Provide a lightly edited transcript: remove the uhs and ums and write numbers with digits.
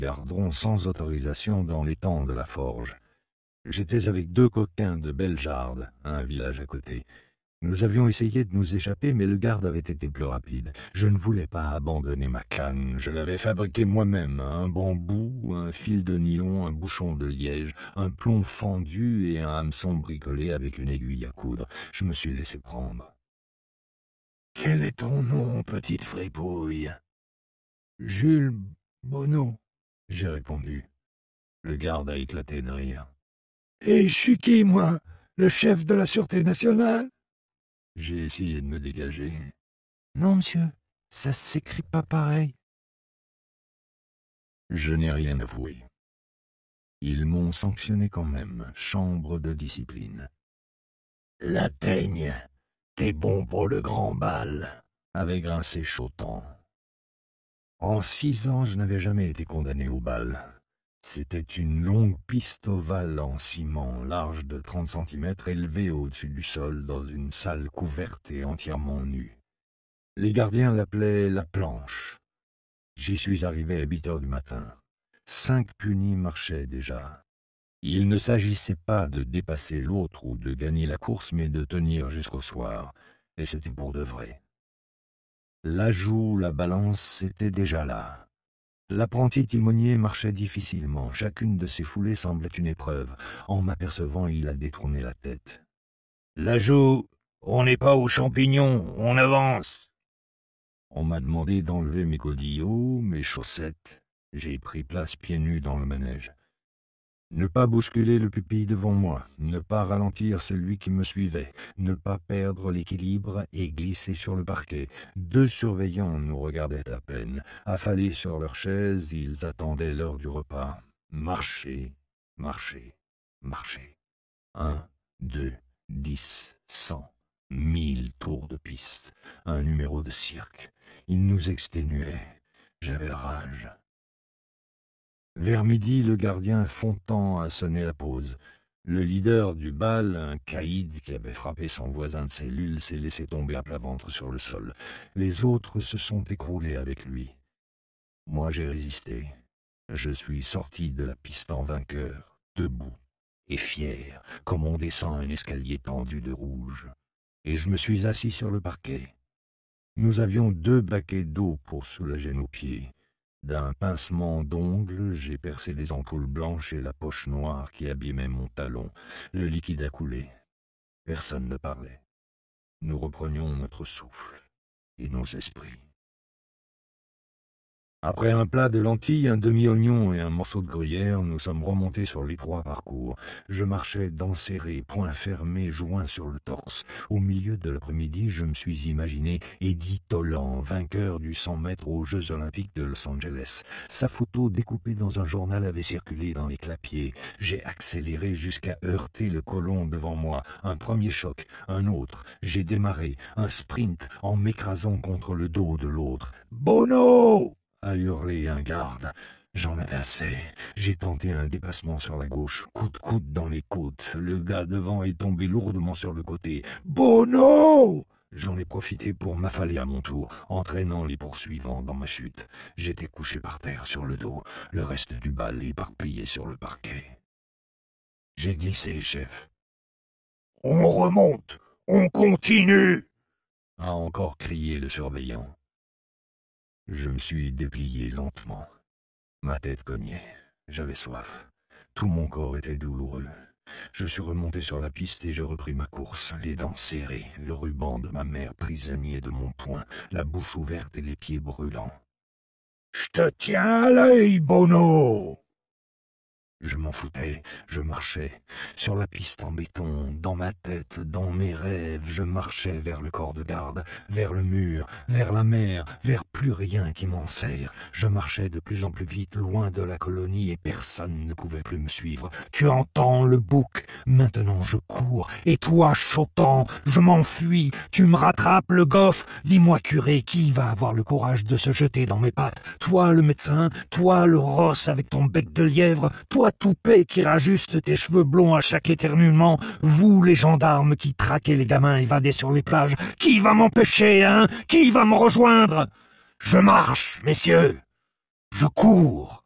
Gardron sans autorisation dans l'étang de la forge. J'étais avec 2 coquins de Bellegarde, un village à côté. Nous avions essayé de nous échapper, mais le garde avait été plus rapide. Je ne voulais pas abandonner ma canne. Je l'avais fabriquée moi-même. Un bambou, un fil de nylon, un bouchon de liège, un plomb fendu et un hameçon bricolé avec une aiguille à coudre. Je me suis laissé prendre. « Quel est ton nom, petite fripouille ?»« Jules Bonneau, » j'ai répondu. Le garde a éclaté de rire. « Et je suis qui, moi? Le chef de la Sûreté nationale ?» J'ai essayé de me dégager. « Non, monsieur, ça s'écrit pas pareil. » Je n'ai rien avoué. Ils m'ont sanctionné quand même, chambre de discipline. « La teigne, t'es bon pour le grand bal », avait grincé Chotan. En 6 ans, je n'avais jamais été condamné au bal. C'était une longue piste ovale en ciment, large de 30 cm, élevée au-dessus du sol, dans une salle couverte et entièrement nue. Les gardiens l'appelaient la planche. J'y suis arrivé à 8 heures du matin. 5 punis marchaient déjà. Il ne s'agissait pas de dépasser l'autre ou de gagner la course, mais de tenir jusqu'au soir. Et c'était pour de vrai. L'ajout, la balance, était déjà là. L'apprenti timonier marchait difficilement. Chacune de ses foulées semblait une épreuve. En m'apercevant, il a détourné la tête. « L'ajout, on n'est pas aux champignons, on avance !» On m'a demandé d'enlever mes godillots, mes chaussettes. J'ai pris place pieds nus dans le manège. Ne pas bousculer le pupille devant moi, ne pas ralentir celui qui me suivait, ne pas perdre l'équilibre et glisser sur le parquet. 2 surveillants nous regardaient à peine. Affalés sur leurs chaises, ils attendaient l'heure du repas. Marcher, marcher, marcher. 1, 2, 10, 100, 1000 tours de piste. Un numéro de cirque. Ils nous exténuaient. J'avais la rage. Vers midi, le gardien Fontan a sonné la pause. Le leader du bal, un caïd qui avait frappé son voisin de cellule, s'est laissé tomber à plat ventre sur le sol. Les autres se sont écroulés avec lui. Moi, j'ai résisté. Je suis sorti de la piste en vainqueur, debout et fier, comme on descend un escalier tendu de rouge. Et je me suis assis sur le parquet. Nous avions 2 baquets d'eau pour soulager nos pieds. D'un pincement d'ongles, j'ai percé les ampoules blanches et la poche noire qui abîmait mon talon. Le liquide a coulé. Personne ne parlait. Nous reprenions notre souffle et nos esprits. Après un plat de lentilles, un demi-oignon et un morceau de gruyère, nous sommes remontés sur l'étroit parcours. Je marchais dents serrées, poings fermés, joints sur le torse. Au milieu de l'après-midi, je me suis imaginé Eddie Toland, vainqueur du 100 mètres aux Jeux Olympiques de Los Angeles. Sa photo découpée dans un journal avait circulé dans les clapiers. J'ai accéléré jusqu'à heurter le colon devant moi. Un premier choc, un autre. J'ai démarré, un sprint, en m'écrasant contre le dos de l'autre. « Bono !» a hurlé un garde. J'en avais assez. J'ai tenté un dépassement sur la gauche, coude dans les côtes. Le gars devant est tombé lourdement sur le côté. « Bono !» J'en ai profité pour m'affaler à mon tour, entraînant les poursuivants dans ma chute. J'étais couché par terre sur le dos, le reste du bal éparpillé sur le parquet. J'ai glissé, chef. « On remonte, on continue !» a encore crié le surveillant. Je me suis déplié lentement. Ma tête cognait. J'avais soif. Tout mon corps était douloureux. Je suis remonté sur la piste et je repris ma course, les dents serrées, le ruban de ma mère prisonnier de mon poing, la bouche ouverte et les pieds brûlants. « Je te tiens à l'œil, Bono !» Je m'en foutais, je marchais, sur la piste en béton, dans ma tête, dans mes rêves, je marchais vers le corps de garde, vers le mur, vers la mer, vers plus rien qui m'en sert. Je marchais de plus en plus vite, loin de la colonie, et personne ne pouvait plus me suivre. Tu entends le bouc, maintenant je cours, et toi, Chotan, je m'enfuis, tu me rattrapes le goff. Dis-moi, curé, qui va avoir le courage de se jeter dans mes pattes? Toi, le médecin, toi, le rosse avec ton bec de lièvre, toi, toupet qui rajuste tes cheveux blonds à chaque éternuement, vous les gendarmes qui traquez les gamins évadés sur les plages, qui va m'empêcher, hein? Qui va me rejoindre? Je marche, messieurs, je cours.